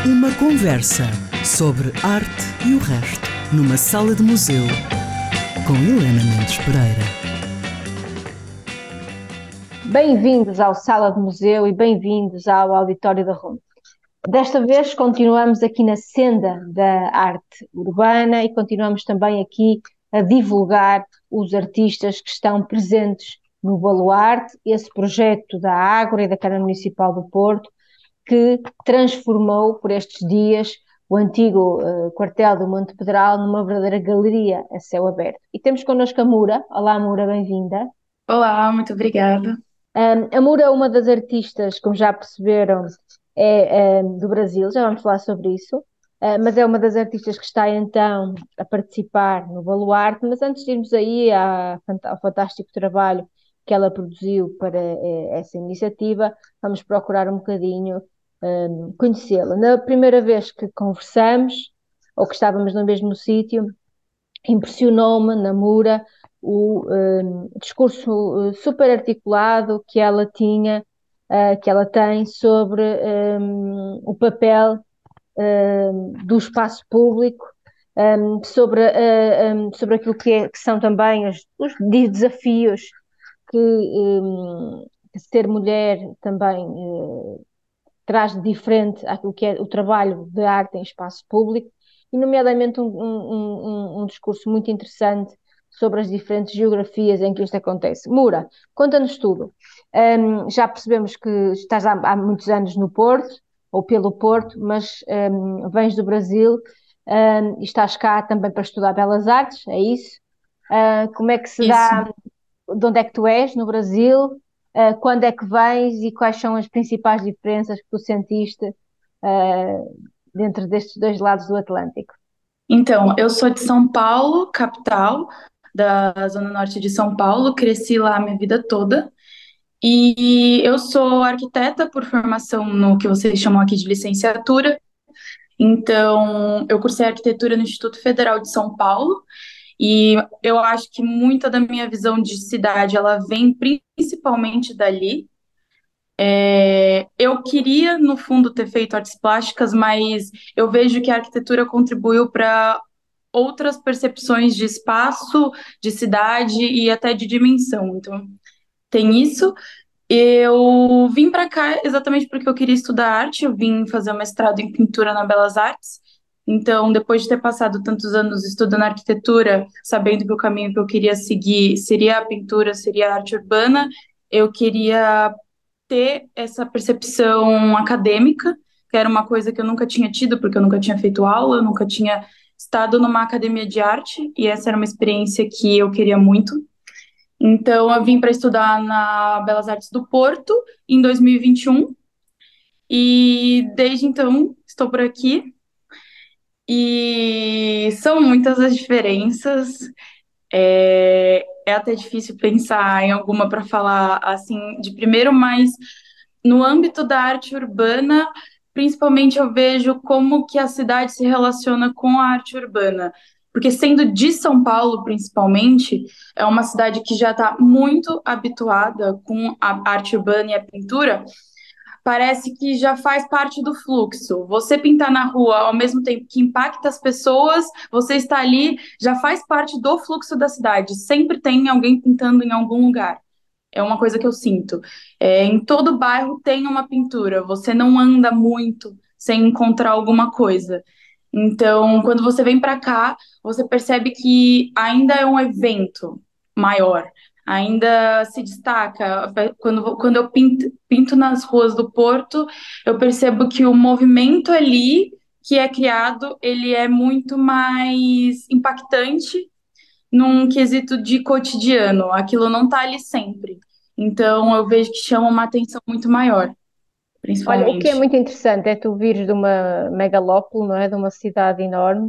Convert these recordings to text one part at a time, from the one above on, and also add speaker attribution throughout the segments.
Speaker 1: Uma conversa sobre arte e o resto, numa sala de museu, com Helena Mendes Pereira.
Speaker 2: Bem-vindos ao Sala de Museu e bem-vindos ao Auditório da RUM. Desta vez continuamos aqui na senda da arte urbana e continuamos também aqui a divulgar os artistas que estão presentes no Baluarte, esse projeto da Ágora e da Câmara Municipal do Porto, que transformou por estes dias o antigo quartel do Monte Pedral numa verdadeira galeria a céu aberto. E temos connosco a Mura. Olá, Mura, bem-vinda.
Speaker 3: Olá, muito obrigada.
Speaker 2: A Mura é uma das artistas, como já perceberam, do Brasil, já vamos falar sobre isso, mas é uma das artistas que está então a participar no Baluarte. Mas antes de irmos aí ao fantástico trabalho que ela produziu para essa iniciativa, vamos procurar um bocadinho conhecê-la. Na primeira vez que conversamos, ou que estávamos no mesmo sítio, impressionou-me na Mura o discurso super articulado que ela tinha, que ela tem sobre o papel do espaço público, sobre aquilo que são também os desafios que ser mulher também traz de diferente àquilo que é o trabalho de arte em espaço público, e nomeadamente um discurso muito interessante sobre as diferentes geografias em que isto acontece. Mura, conta-nos tudo. Já percebemos que estás há muitos anos no Porto, ou pelo Porto, mas vens do Brasil, e estás cá também para estudar Belas Artes, é isso? Como é que se
Speaker 3: Isso.
Speaker 2: dá, de onde é que tu és no Brasil? Quando é que vens e quais são as principais diferenças que tu sentiste dentro destes dois lados do Atlântico?
Speaker 3: Então, eu sou de São Paulo, capital, da Zona Norte de São Paulo, cresci lá a minha vida toda. E eu sou arquiteta por formação no que vocês chamam aqui de licenciatura. Então, eu cursei arquitetura no Instituto Federal de São Paulo. E eu acho que muita da minha visão de cidade, ela vem principalmente dali. Eu queria, no fundo, ter feito artes plásticas, mas eu vejo que a arquitetura contribuiu para outras percepções de espaço, de cidade e até de dimensão. Então, tem isso. Eu vim para cá exatamente porque eu queria estudar arte, eu vim fazer um mestrado em pintura na Belas Artes. Então, depois de ter passado tantos anos estudando arquitetura, sabendo que o caminho que eu queria seguir seria a pintura, seria a arte urbana, eu queria ter essa percepção acadêmica, que era uma coisa que eu nunca tinha tido, porque eu nunca tinha feito aula, eu nunca tinha estado numa academia de arte, e essa era uma experiência que eu queria muito. Então, eu vim para estudar na Belas Artes do Porto em 2021, e desde então estou por aqui. E são muitas as diferenças. É até difícil pensar em alguma para falar assim de primeiro, mas no âmbito da arte urbana, principalmente eu vejo como que a cidade se relaciona com a arte urbana. Porque sendo de São Paulo, principalmente, é uma cidade que já está muito habituada com a arte urbana e a pintura, parece que já faz parte do fluxo. Você pintar na rua ao mesmo tempo que impacta as pessoas, você está ali, já faz parte do fluxo da cidade. Sempre tem alguém pintando em algum lugar. É uma coisa que eu sinto. Em todo bairro tem uma pintura. Você não anda muito sem encontrar alguma coisa. Então, quando você vem para cá, você percebe que ainda é um evento maior, ainda se destaca. Quando eu pinto nas ruas do Porto, eu percebo que o movimento ali que é criado, ele é muito mais impactante num quesito de cotidiano. Aquilo não está ali sempre. Então, eu vejo que chama uma atenção muito maior,
Speaker 2: Olha, o que é
Speaker 3: principalmente.
Speaker 2: muito interessante é tu vires de uma megalópole, não é? De uma cidade enorme.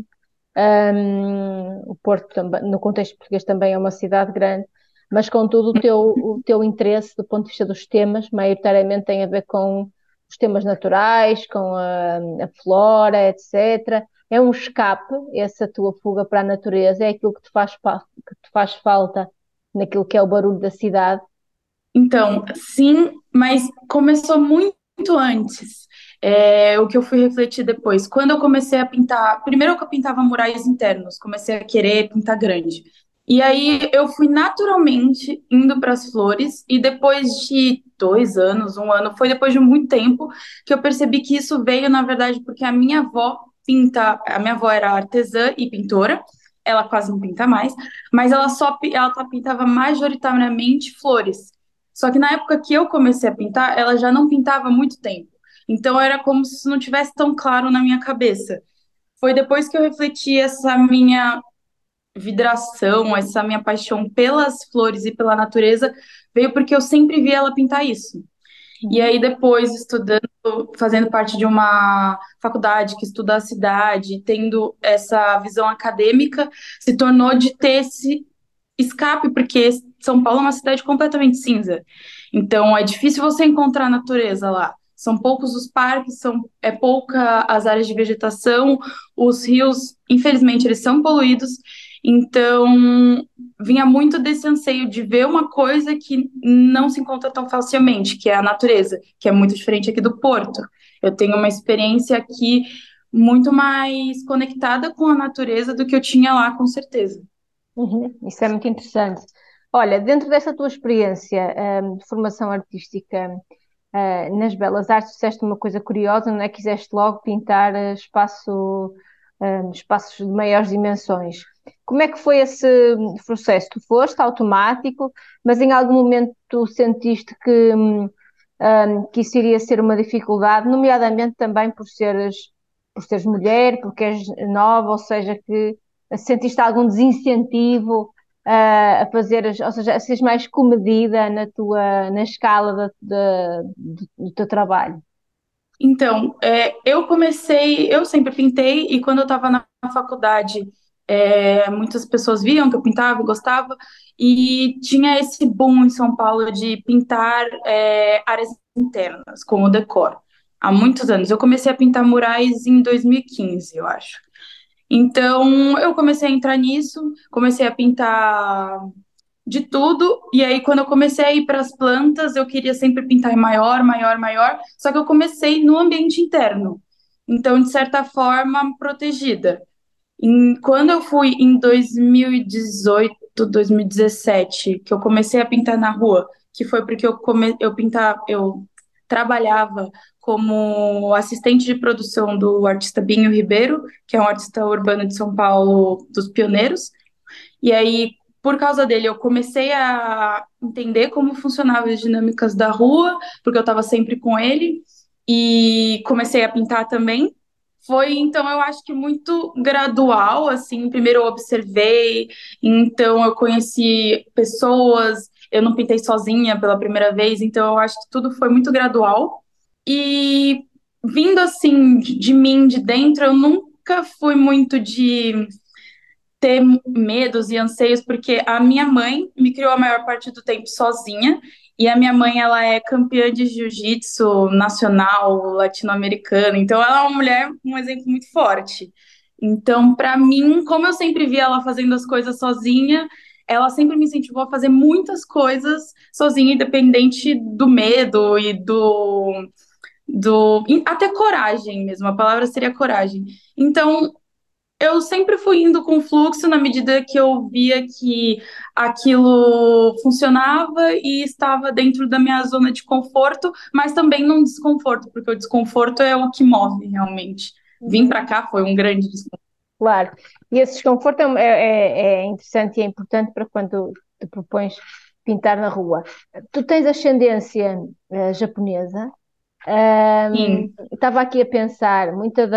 Speaker 2: O Porto também, no contexto português também é uma cidade grande, mas contudo o teu interesse do ponto de vista dos temas, maioritariamente tem a ver com os temas naturais, com a flora, etc. É um escape, essa tua fuga para a natureza, é aquilo que te faz falta naquilo que é o barulho da cidade.
Speaker 3: Então, sim, mas começou muito muito antes. O que eu fui refletir depois. Quando eu comecei a pintar, primeiro que eu pintava murais internos, comecei a querer pintar grande. E aí eu fui naturalmente indo para as flores, e depois de 2 anos, um ano, foi depois de muito tempo que eu percebi que isso veio, na verdade, porque a minha avó pinta, a minha avó era artesã e pintora, ela quase não pinta mais, mas ela pintava majoritariamente flores. Só que na época que eu comecei a pintar, ela já não pintava há muito tempo. Então era como se isso não tivesse tão claro na minha cabeça. Foi depois que eu refleti essa minha vidração, essa minha paixão pelas flores e pela natureza, veio porque eu sempre vi ela pintar isso. E
Speaker 2: Uhum.
Speaker 3: aí depois, estudando, fazendo parte de uma faculdade que estuda a cidade, tendo essa visão acadêmica, se tornou de ter esse escape, porque São Paulo é uma cidade completamente cinza. Então é difícil você encontrar natureza lá. São poucos os parques, é pouca as áreas de vegetação, os rios, infelizmente, eles são poluídos. Então, vinha muito desse anseio de ver uma coisa que não se encontra tão facilmente, que é a natureza, que é muito diferente aqui do Porto. Eu tenho uma experiência aqui muito mais conectada com a natureza do que eu tinha lá, com certeza.
Speaker 2: Uhum. Isso é muito interessante. Olha, dentro dessa tua experiência, de formação artística, nas Belas Artes, disseste uma coisa curiosa, não é? Quiseste logo pintar espaços de maiores dimensões. Como é que foi esse processo? Tu foste automático, mas em algum momento tu sentiste que isso iria ser uma dificuldade, nomeadamente também por seres mulher, porque és nova, ou seja, que sentiste algum desincentivo a fazer, ou seja, a seres mais comedida na escala do teu trabalho.
Speaker 3: Então, eu sempre pintei, e quando eu estava na faculdade, muitas pessoas viam que eu pintava e gostava, e tinha esse boom em São Paulo de pintar áreas internas, com o decor, há muitos anos. Eu comecei a pintar murais em 2015, eu acho. Então, eu comecei a entrar nisso, comecei a pintar de tudo. E aí, quando eu comecei a ir para as plantas, eu queria sempre pintar em maior, maior, maior. Só que eu comecei no ambiente interno. Então, de certa forma, protegida. Quando eu fui em 2018, 2017, que eu comecei a pintar na rua, que foi porque eu trabalhava como assistente de produção do artista Binho Ribeiro, que é um artista urbano de São Paulo, dos pioneiros. E aí, por causa dele, eu comecei a entender como funcionavam as dinâmicas da rua, porque eu estava sempre com ele, e comecei a pintar também. Foi, então, eu acho que muito gradual, assim. Primeiro eu observei, então eu conheci pessoas, eu não pintei sozinha pela primeira vez, então eu acho que tudo foi muito gradual. E vindo, assim, de mim, de dentro, eu nunca fui muito de ter medos e anseios, porque a minha mãe me criou a maior parte do tempo sozinha, e a minha mãe, ela é campeã de jiu-jitsu nacional latino-americana, então ela é uma mulher, um exemplo muito forte. Então, para mim, como eu sempre vi ela fazendo as coisas sozinha, ela sempre me incentivou a fazer muitas coisas sozinha, independente do medo e até coragem mesmo, a palavra seria coragem. Então, eu sempre fui indo com o fluxo na medida que eu via que aquilo funcionava e estava dentro da minha zona de conforto, mas também num desconforto, porque o desconforto é o que move realmente. Vim
Speaker 2: Uhum.
Speaker 3: para cá foi um grande desconforto.
Speaker 2: Claro. E esse desconforto é interessante e é importante para quando te propões pintar na rua. Tu tens ascendência japonesa.
Speaker 3: Sim.
Speaker 2: Estava aqui a pensar, muita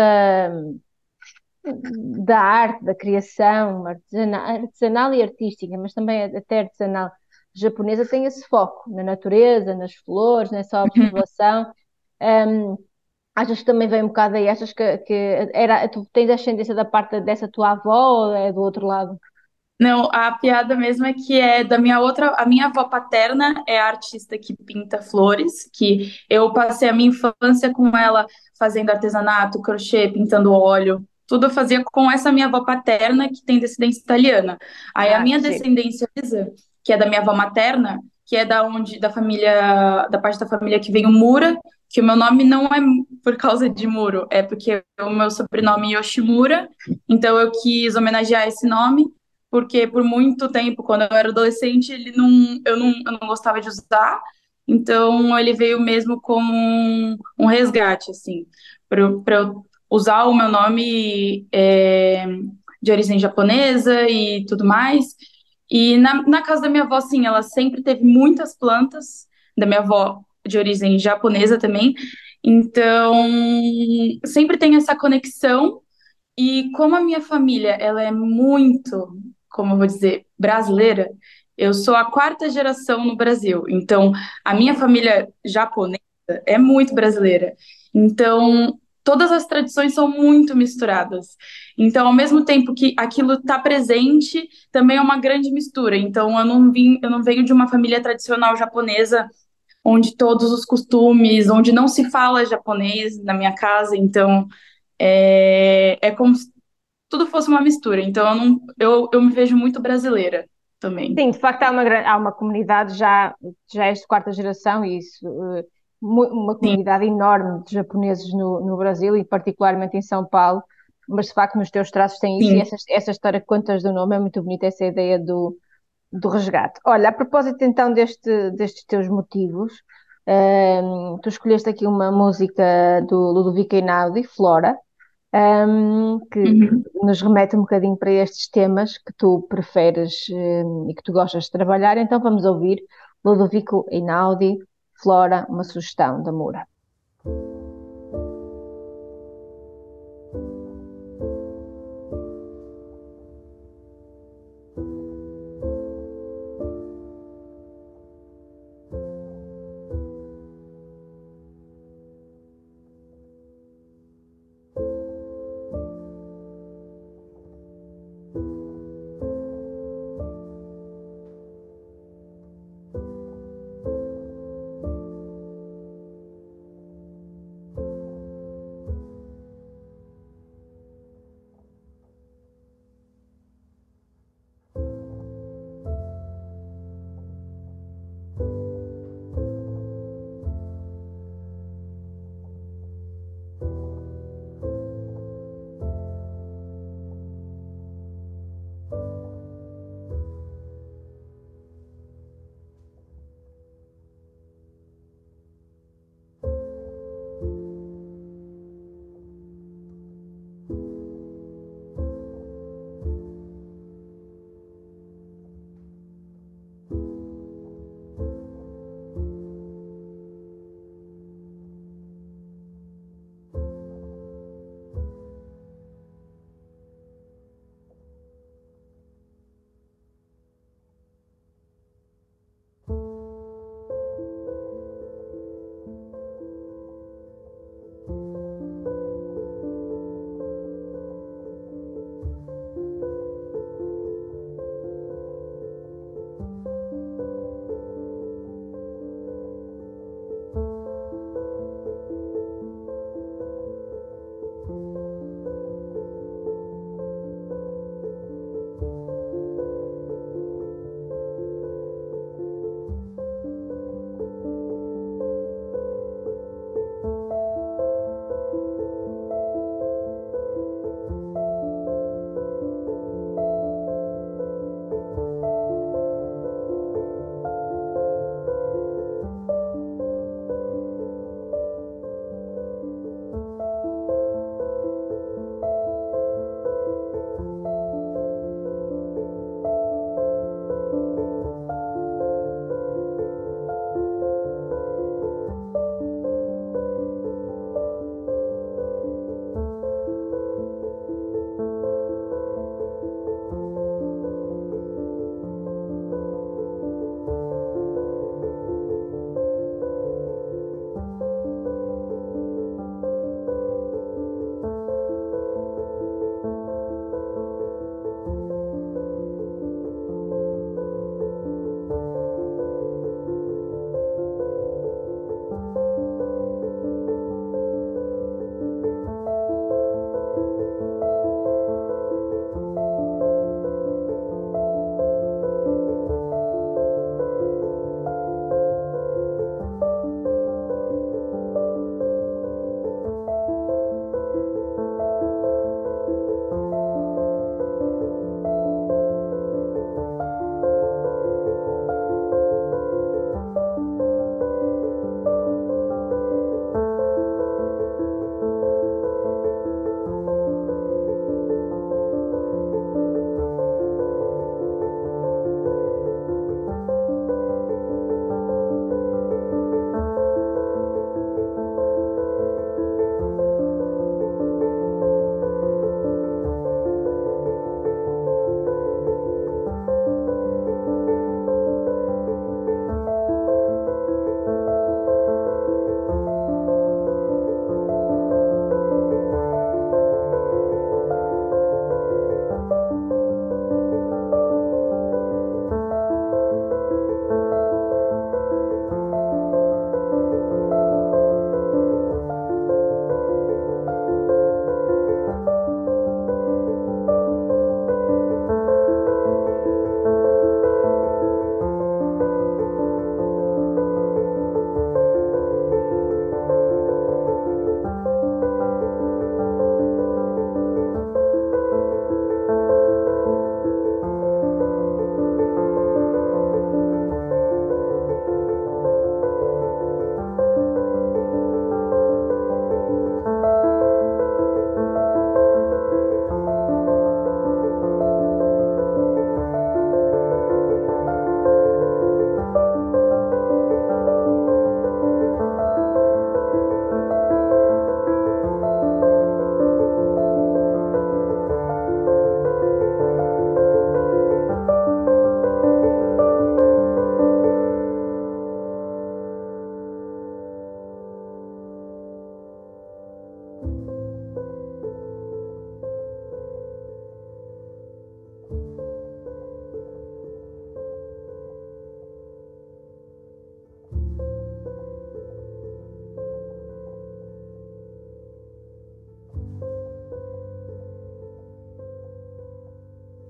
Speaker 2: da arte, da criação artesanal e artística, mas também até artesanal japonesa, tem esse foco na natureza, nas flores, nessa observação. Um, Achas que também vem um bocado aí? Achas tu tens ascendência da parte dessa tua avó ou é do outro lado?
Speaker 3: Não, a piada mesmo é que é da minha outra, a minha avó paterna é a artista que pinta flores, que eu passei a minha infância com ela fazendo artesanato, crochê, pintando óleo, tudo eu fazia com essa minha avó paterna que tem descendência italiana. Aí a
Speaker 2: Ah,
Speaker 3: minha
Speaker 2: que giro.
Speaker 3: descendência, que é da minha avó materna, que é da parte da família que vem o Mura, que o meu nome não é por causa de Muro, é porque o meu sobrenome é Yoshimura, então eu quis homenagear esse nome, porque por muito tempo, quando eu era adolescente, eu não gostava de usar, então ele veio mesmo como um resgate, assim, para eu usar o meu nome de origem japonesa e tudo mais. E na casa da minha avó, sim, ela sempre teve muitas plantas, da minha avó de origem japonesa também. Então, sempre tem essa conexão. E como a minha família, ela é muito, como eu vou dizer, brasileira, eu sou a quarta geração no Brasil. Então, a minha família japonesa é muito brasileira. Então, todas as tradições são muito misturadas. Então, ao mesmo tempo que aquilo está presente, também é uma grande mistura. Então, eu não venho de uma família tradicional japonesa, onde todos os costumes, onde não se fala japonês na minha casa. Então, é como se tudo fosse uma mistura. Então, eu me vejo muito brasileira também.
Speaker 2: Sim, de facto há uma comunidade já és de quarta geração e isso, uma
Speaker 3: Sim,
Speaker 2: comunidade enorme de japoneses no Brasil e particularmente em São Paulo, mas de facto nos teus traços tem isso e
Speaker 3: sim.
Speaker 2: essa história que contas do nome é muito bonita, essa ideia do resgate. Olha, a propósito então destes teus motivos, tu escolheste aqui uma música do Ludovico Einaudi, Flora, que
Speaker 3: Uhum.
Speaker 2: nos remete um bocadinho para estes temas que tu preferes, e que tu gostas de trabalhar. Então vamos ouvir Ludovico Einaudi, Flora, uma sugestão da Moura.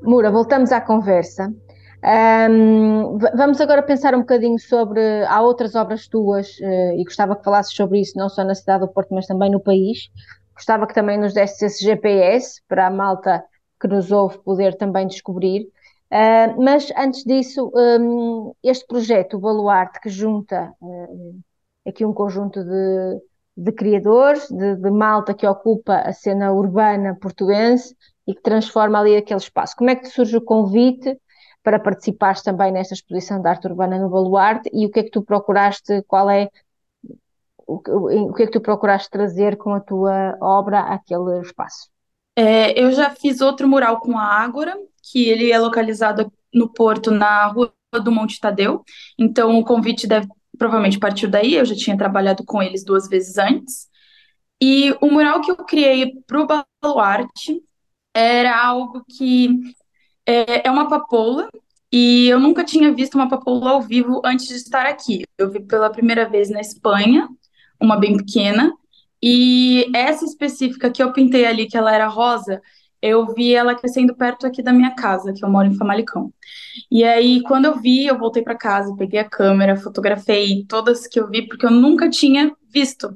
Speaker 2: Moura, voltamos à conversa. Vamos agora pensar um bocadinho sobre. Há outras obras tuas, e gostava que falasses sobre isso, não só na cidade do Porto, mas também no país. Gostava que também nos desse esse GPS para a malta que nos ouve poder também descobrir. Mas antes disso, este projeto, o Baluarte, que junta aqui um conjunto de criadores, de malta que ocupa a cena urbana portuense e que transforma ali aquele espaço. Como é que te surge o convite para participares também nesta exposição de arte urbana no Baluarte e o que é que tu procuraste, o que é que tu procuraste trazer com a tua obra àquele espaço?
Speaker 3: Eu já fiz outro mural com a Ágora, que ele é localizado no Porto, na Rua do Monte Tadeu. Então, o convite deve provavelmente partir daí. Eu já tinha trabalhado com eles 2 vezes antes. E o mural que eu criei para o Baluarte era algo que é uma papoula. E eu nunca tinha visto uma papoula ao vivo antes de estar aqui. Eu vi pela primeira vez na Espanha, uma bem pequena. E essa específica que eu pintei ali, que ela era rosa, eu vi ela crescendo perto aqui da minha casa, que eu moro em Famalicão. E aí, quando eu vi, eu voltei para casa, peguei a câmera, fotografei todas que eu vi, porque eu nunca tinha visto.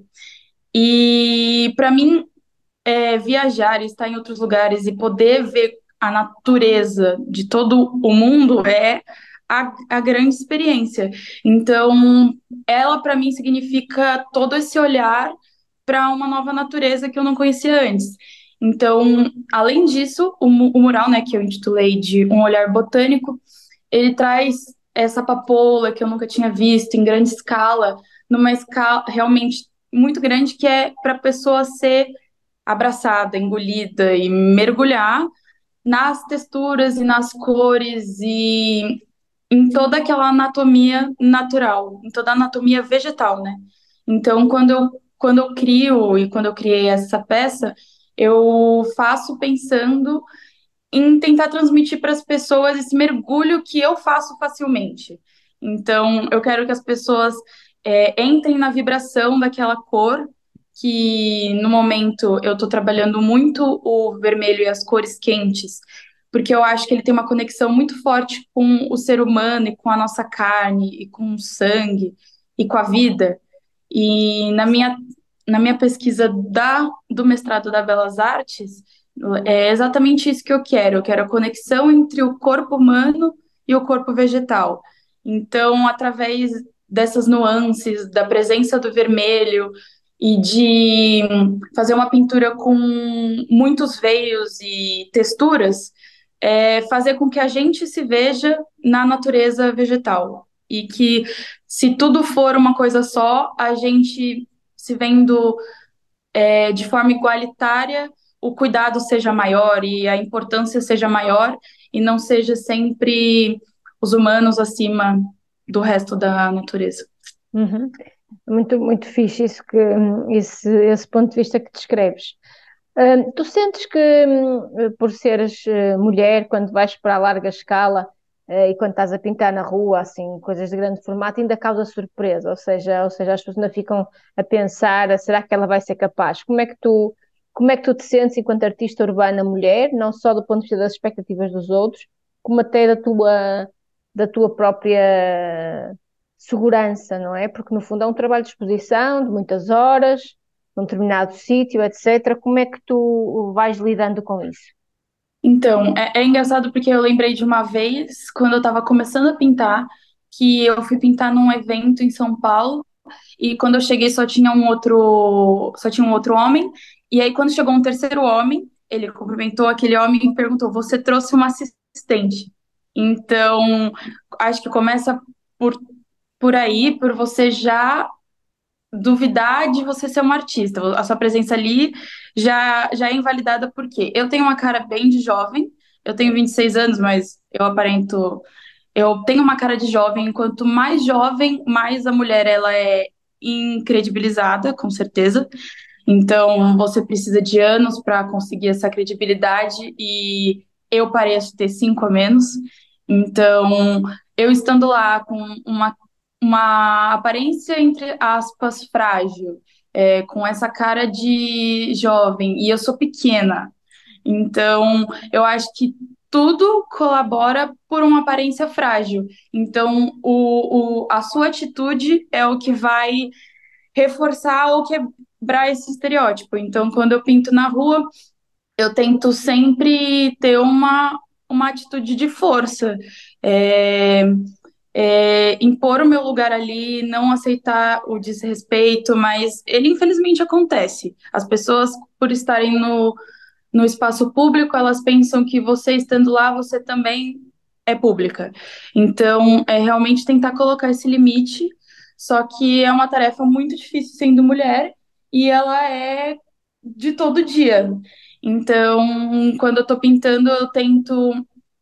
Speaker 3: E para mim, viajar, estar em outros lugares e poder ver a natureza de todo o mundo é a grande experiência. Então, ela para mim significa todo esse olhar para uma nova natureza que eu não conhecia antes. Então, além disso, o mural, né, que eu intitulei de Um Olhar Botânico, ele traz essa papoula que eu nunca tinha visto em grande escala, numa escala realmente muito grande, que é para a pessoa ser abraçada, engolida e mergulhar nas texturas e nas cores e em toda aquela anatomia natural, em toda a anatomia vegetal, né? Então, quando eu crio e quando eu criei essa peça, eu faço pensando em tentar transmitir para as pessoas esse mergulho que eu faço facilmente. Então, eu quero que as pessoas entrem na vibração daquela cor, que no momento eu estou trabalhando muito o vermelho e as cores quentes, porque eu acho que ele tem uma conexão muito forte com o ser humano e com a nossa carne e com o sangue e com a vida. E na minha pesquisa do mestrado da Belas Artes, é exatamente isso que eu quero. Eu quero a conexão entre o corpo humano e o corpo vegetal. Então, através dessas nuances, da presença do vermelho e de fazer uma pintura com muitos veios e texturas, fazer com que a gente se veja na natureza vegetal. E que, se tudo for uma coisa só, a gente se vendo de forma igualitária, o cuidado seja maior e a importância seja maior e não seja sempre os humanos acima do resto da natureza.
Speaker 2: Uhum. Muito, muito fixe isso esse ponto de vista que descreves. Tu sentes que, por seres mulher, quando vais para a larga escala, e quando estás a pintar na rua, assim, coisas de grande formato, ainda causa surpresa, ou seja, as pessoas ainda ficam a pensar, será que ela vai ser capaz? Como é que tu te sentes enquanto artista urbana mulher, não só do ponto de vista das expectativas dos outros, como até da tua própria segurança, não é? Porque no fundo é um trabalho de exposição, de muitas horas, num determinado sítio, etc. Como é que tu vais lidando com isso?
Speaker 3: Então, é engraçado porque eu lembrei de uma vez, quando eu estava começando a pintar, que eu fui pintar num evento em São Paulo, e quando eu cheguei só tinha um outro homem, e aí quando chegou um terceiro homem, ele cumprimentou aquele homem e perguntou: "Você trouxe uma assistente?" Então, acho que começa por, por aí, por você já duvidar de você ser uma artista. A sua presença ali já é invalidada porque eu tenho uma cara bem de jovem, eu tenho 26 anos, mas eu tenho uma cara de jovem. Quanto mais jovem, mais a mulher ela é incredibilizada, com certeza. Então, você precisa de anos para conseguir essa credibilidade e eu pareço ter 5 a menos. Então, eu estando lá com uma aparência, entre aspas, frágil, com essa cara de jovem, e eu sou pequena. Então, eu acho que tudo colabora por uma aparência frágil. Então, a sua atitude é o que vai reforçar ou quebrar esse estereótipo. Então, quando eu pinto na rua, eu tento sempre ter uma atitude de força. É, impor o meu lugar ali, não aceitar o desrespeito, mas ele infelizmente acontece. As pessoas, por estarem no espaço público, elas pensam que você estando lá, você também é pública. Então, é realmente tentar colocar esse limite, só que é uma tarefa muito difícil sendo mulher e ela é de todo dia. Então, quando eu tô pintando, eu tento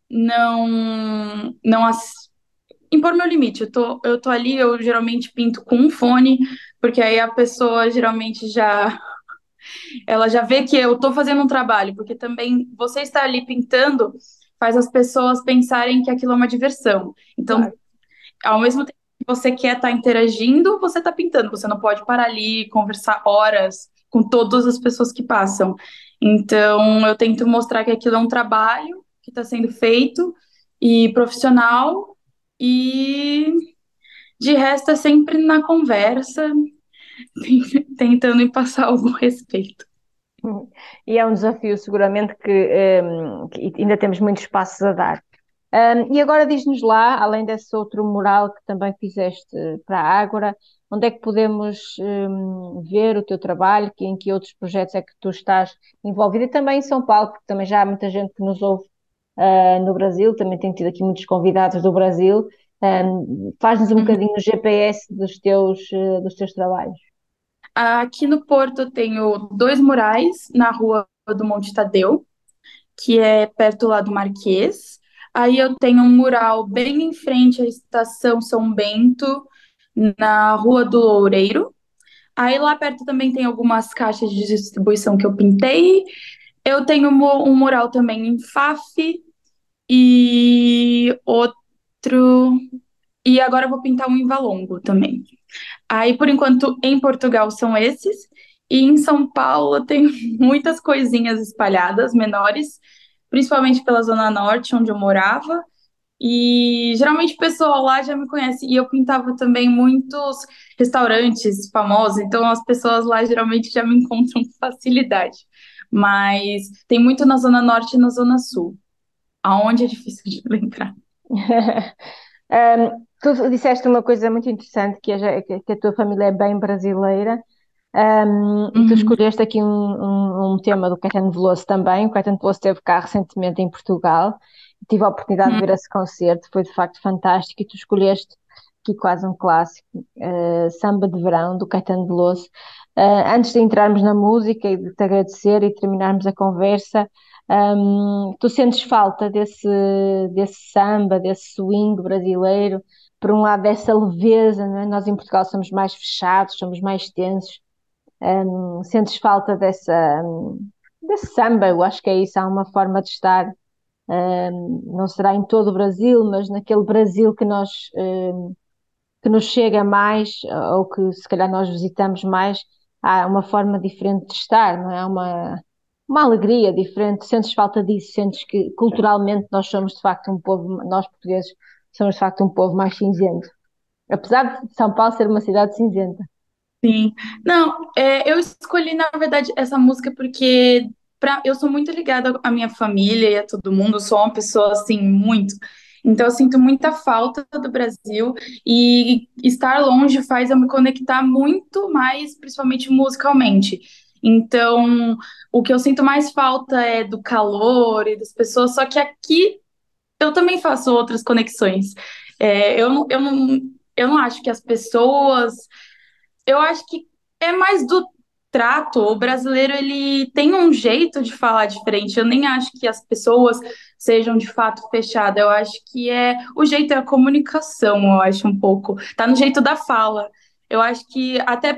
Speaker 3: não impor meu limite. Eu tô ali, eu geralmente pinto com um fone, porque aí a pessoa geralmente ela já vê que eu tô fazendo um trabalho, porque também você estar ali pintando faz as pessoas pensarem que aquilo é uma diversão. Então,
Speaker 2: Claro.
Speaker 3: ao mesmo tempo que você quer estar interagindo, você está pintando. Você não pode parar ali e conversar horas com todas as pessoas que passam. Então, eu tento mostrar que aquilo é um trabalho que está sendo feito e profissional, e de resto é sempre na conversa, tentando passar algum respeito.
Speaker 2: E é um desafio, seguramente, que ainda temos muitos passos a dar. E agora diz-nos lá, além desse outro mural que também fizeste para a Ágora, onde é que podemos ver o teu trabalho, em que outros projetos é que tu estás envolvido, e também em São Paulo, porque também já há muita gente que nos ouve no Brasil, também tenho tido aqui muitos convidados do Brasil. Faz-nos um
Speaker 3: Uhum.
Speaker 2: bocadinho o GPS dos teus trabalhos.
Speaker 3: Aqui no Porto eu tenho dois murais na rua do Monte Tadeu, que é perto lá do Marquês. Aí eu tenho um mural bem em frente à Estação São Bento, na Rua do Loureiro. Aí lá perto também tem algumas caixas de distribuição que eu pintei. Eu tenho um mural também em Faf e outro. E agora eu vou pintar um em Valongo também. Aí, por enquanto, em Portugal são esses. E em São Paulo tem muitas coisinhas espalhadas, menores, principalmente pela Zona Norte, onde eu morava. E geralmente o pessoal lá já me conhece. E eu pintava também muitos restaurantes famosos, então as pessoas lá geralmente já me encontram com facilidade. Mas tem muito na Zona Norte e na Zona Sul, aonde é difícil de lembrar.
Speaker 2: Tu disseste uma coisa muito interessante, que a tua família é bem brasileira. E tu
Speaker 3: Uhum,
Speaker 2: escolheste aqui um tema do Caetano Veloso também. O Caetano Veloso esteve cá recentemente em Portugal. Tive a oportunidade de ver esse concerto, foi de facto fantástico. E tu escolheste aqui quase um clássico, Samba de Verão, do Caetano Veloso. Antes de entrarmos na música e de te agradecer e terminarmos a conversa, tu sentes falta desse samba, desse swing brasileiro? Por um lado, dessa leveza, não é? Nós em Portugal somos mais fechados, somos mais tensos. Sentes falta desse samba? Eu acho que é isso, há uma forma de estar, não será em todo o Brasil, mas naquele Brasil que nos chega mais, ou que se calhar nós visitamos mais, há uma forma diferente de estar, não é? Há uma alegria diferente. Sentes falta disso? Sentes que culturalmente nós somos de facto um povo, nós portugueses somos de facto um povo mais cinzento, apesar de São Paulo ser uma cidade cinzenta.
Speaker 3: sim. Não, eu escolhi, na verdade, essa música porque eu sou muito ligada à minha família e a todo mundo, sou uma pessoa, assim, muito. Então, eu sinto muita falta do Brasil, e estar longe faz eu me conectar muito mais, principalmente musicalmente. Então, o que eu sinto mais falta é do calor e das pessoas, só que aqui eu também faço outras conexões. Eu não acho que as pessoas, eu acho que é mais do trato. O brasileiro, ele tem um jeito de falar diferente. Eu nem acho que as pessoas sejam de fato fechadas. Eu acho que o jeito, é a comunicação, eu acho um pouco. Tá no jeito da fala. Eu acho que até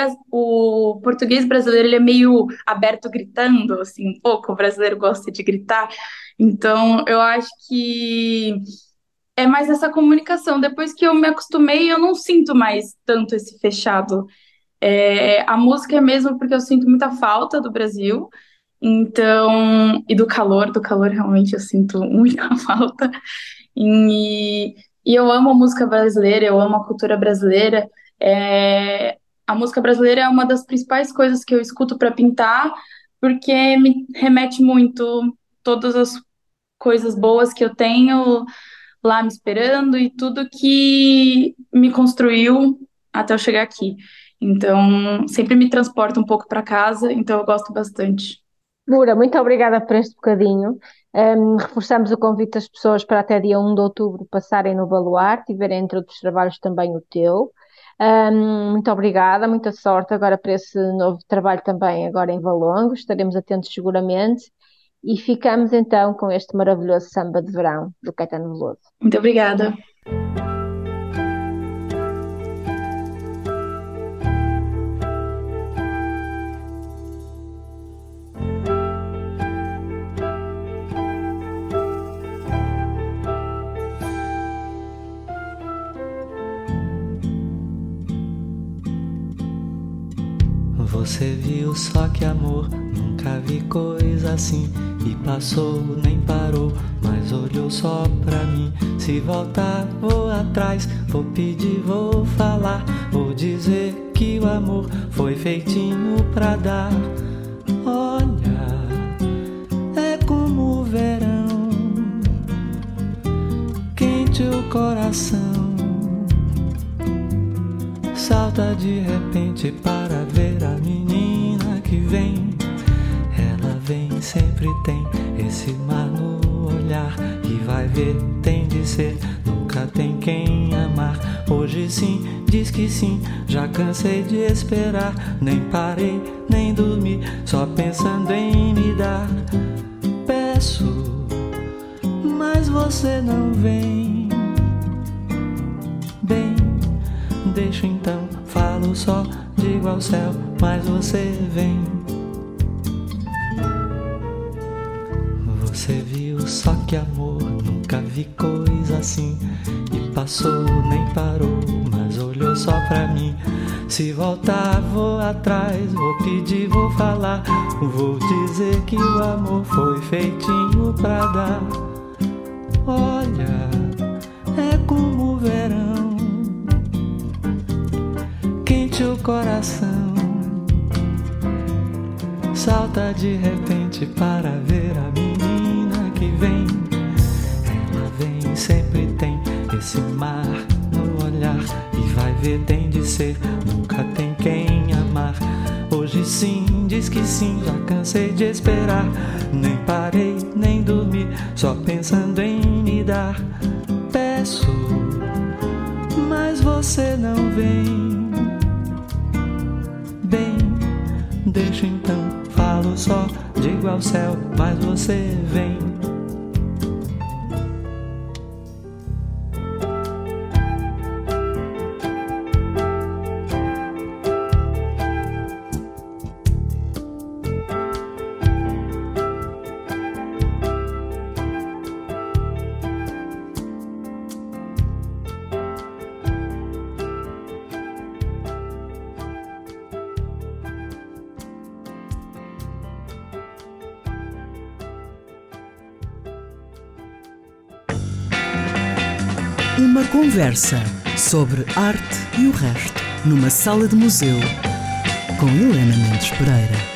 Speaker 3: o português brasileiro, ele é meio aberto gritando, assim, um pouco. O brasileiro gosta de gritar. Então, eu acho que é mais essa comunicação. Depois que eu me acostumei, eu não sinto mais tanto esse fechado. A música é mesmo porque eu sinto muita falta do Brasil, Então, e do calor realmente eu sinto muita falta. E eu amo a música brasileira, eu amo a cultura brasileira. A música brasileira é uma das principais coisas que eu escuto para pintar, porque me remete muito todas as coisas boas que eu tenho lá me esperando e tudo que me construiu até eu chegar aqui. Então, sempre me transporta um pouco para casa, então eu gosto bastante.
Speaker 2: Moura, muito obrigada por este bocadinho. Reforçamos o convite das pessoas para até dia 1 de outubro passarem no Baluarte e verem, entre outros trabalhos, também o teu. Muito obrigada, muita sorte agora para esse novo trabalho também, agora em Valongo. Estaremos atentos seguramente. E ficamos então com este maravilhoso samba de verão do Caetano Veloso.
Speaker 3: Muito obrigada.
Speaker 4: Você viu só que amor, nunca vi coisa assim. E passou, nem parou, mas olhou só pra mim. Se voltar, vou atrás, vou pedir, vou falar. Vou dizer que o amor foi feitinho pra dar. Olha, é como o verão, quente o coração. Salta de repente para ver a menina que vem. Ela vem, sempre tem esse mar no olhar. E vai ver, tem de ser, nunca tem quem amar. Hoje sim, diz que sim, já cansei de esperar. Nem parei, nem dormi, só pensando em me dar. Peço, mas você não vem. Bem, deixo então, falo só, digo ao céu, mas você vem. Você viu só que amor, nunca vi coisa assim. E passou, nem parou, mas olhou só pra mim. Se voltar, vou atrás, vou pedir, vou falar. Vou dizer que o amor foi feitinho pra dar. Olha, é como o verão, quente o coração. Salta de repente para ver a menina que vem. Ela vem, sempre tem esse mar no olhar. E vai ver, tem de ser, nunca tem quem amar. Hoje sim, diz que sim, já cansei de esperar. Nem parei, nem dormi, só pensando em me dar. Peço, mas você não vem. Bem, deixo então, falo só, digo ao céu, mas você vem.
Speaker 1: Uma conversa sobre arte e o resto, numa sala de museu, com Helena Mendes Pereira.